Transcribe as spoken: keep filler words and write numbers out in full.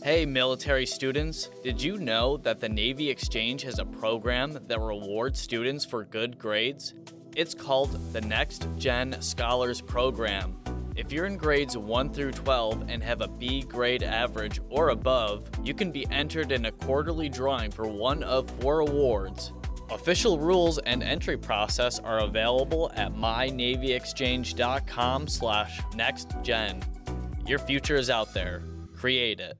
Hey, military students, did you know that the Navy Exchange has a program that rewards students for good grades? It's called the Next Gen Scholars Program. If you're in grades one through twelve and have a B grade average or above, you can be entered in a quarterly drawing for one of four awards. Official rules and entry process are available at my navy exchange dot com slash next gen. Your future is out there. Create it.